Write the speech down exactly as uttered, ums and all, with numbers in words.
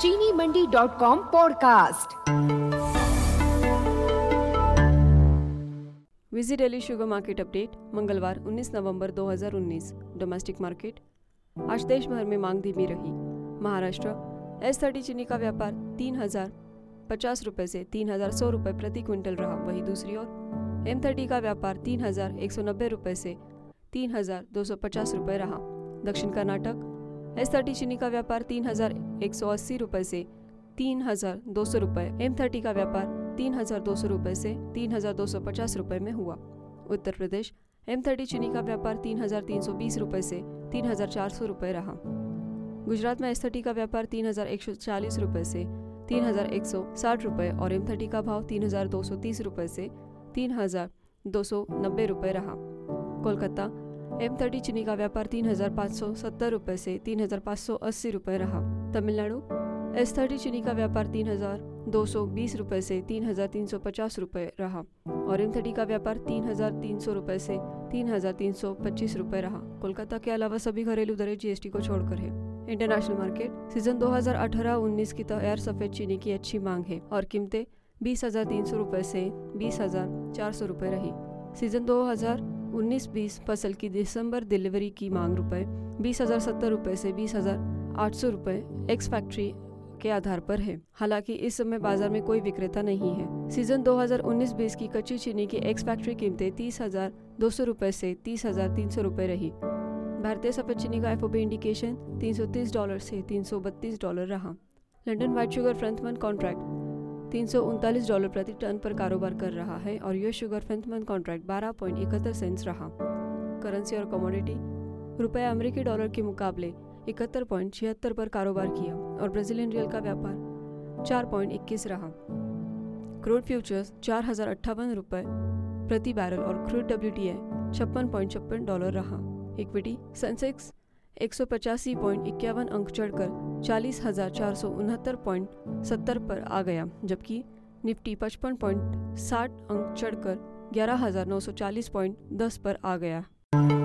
चीनी Mandi dot com podcast. Visit daily sugar market update मंगलवार उन्नीस नवंबर दो हज़ार उन्नीस। डोमेस्टिक मार्केट आज देश भर में मांग धीमी रही। महाराष्ट्र एस थर्टी चीनी का व्यापार तीन हजार पचास रुपए से तीन हजार सौ रुपए प्रति क्विंटल रहा। वहीं दूसरी ओर एम थर्टी का व्यापार तीन हजार एक सौ नब्बे रुपए से तीन हजार दो सौ पचास रुपए रहा। दक्षिण कर्नाटक एस थर्टी चीनी का व्यापार तीन हजार एक सौ अस्सी रुपए से तीन हजार दो सौ रुपए, एम थर्टी का व्यापार तीन हजार दो सौ रुपए से तीन हजार दो सौ पचास रुपए में हुआ। उत्तर प्रदेश एम थर्टी चीनी का व्यापार तीन हजार तीन सौ बीस रुपए से तीन हजार चार सौ रुपए रहा। गुजरात में एस थर्टी का व्यापार तीन हजार एक सौ चालीस रुपए से तीन हजार एक सौ साठ रुपए और एम थर्टी का भाव तीन हजार दो सौ तीस रुपए से तीन हजार दो सौ नब्बे रुपए रहा। कोलकाता एम थर्टी चीनी का व्यापार तीन हजार पाँच सौ सत्तर रुपए से तीन हजार पाँच सौ अस्सी रुपए रहा। तमिलनाडु एस थर्टी चीनी का व्यापार तीन हजार दो सौ बीस रुपए से तीन हजार तीन सौ पचास रुपए रहा और एम थर्टी का व्यापार तीन हजार तीन सौ रुपए से तीन हजार तीन सौ पच्चीस रुपए रहा। कोलकाता के अलावा सभी घरेलू दरें जीएसटी को छोड़कर है। इंटरनेशनल मार्केट सीजन दो हजार अठारह उन्नीस की तैयार सफेद चीनी की अच्छी मांग है और कीमतें बीस हजार तीन सौ रुपए से बीस हजार चार सौ रुपए रही। सीजन दो हजार उन्नीस बीस फसल की दिसंबर डिलीवरी की मांग रुपए बीस हजार सत्तर रुपए से बीस हजार आठ सौ रुपए एक्स फैक्ट्री के आधार पर है। हालांकि इस समय बाजार में कोई विक्रेता नहीं है। सीजन दो हजार उन्नीस बीस की कच्ची चीनी की एक्स फैक्ट्री कीमतें तीस हजार दो सौ रुपए से तीस हजार तीन सौ रुपए रही। भारतीय सफेद चीनी का एफओपी इंडिकेशन तीन सौ तीस डॉलर से तीन सौ बत्तीस डॉलर रहा। London white sugar front month contract तीन सौ उनतालीस डॉलर प्रति टन पर कारोबार कर रहा है और US sugar front month contract बारह पॉइंट इकहत्तर सेंट्स रहा। करेंसी और कमोडिटी रुपये अमेरिकी डॉलर के मुकाबले इकहत्तर पॉइंट छिहत्तर पर कारोबार किया और ब्राजीलियन रियल का व्यापार चार पॉइंट इक्कीस रहा। क्रूड फ्यूचर्स चार हजार अट्ठावन रुपये प्रति बैरल और क्रूड डब्ल्यूटीआई छप्पन पॉइंट छप्पन डॉलर रहा। इक्विटी सेंसेक्स एक सौ पचासी पॉइंट इक्यावन अंक चढ़कर चालीस हजार चार सौ उनहत्तर पॉइंट सत्तर पर आ गया, जबकि निफ्टी पचपन पॉइंट साठ अंक चढ़कर ग्यारह हजार नौ सौ चालीस पॉइंट दस पर आ गया।